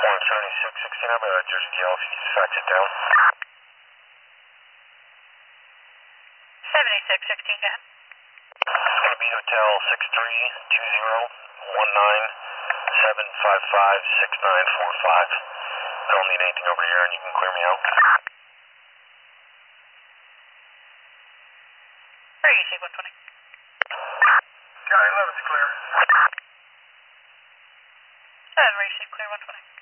7616, I'm at Jersey DL if you need to fax it down. 7616, go ahead. It's going to be Hotel 632019755695. I don't need anything over here and you can clear me out. Where are you, Sig 120? Guy 11's clear. And receive clear 120.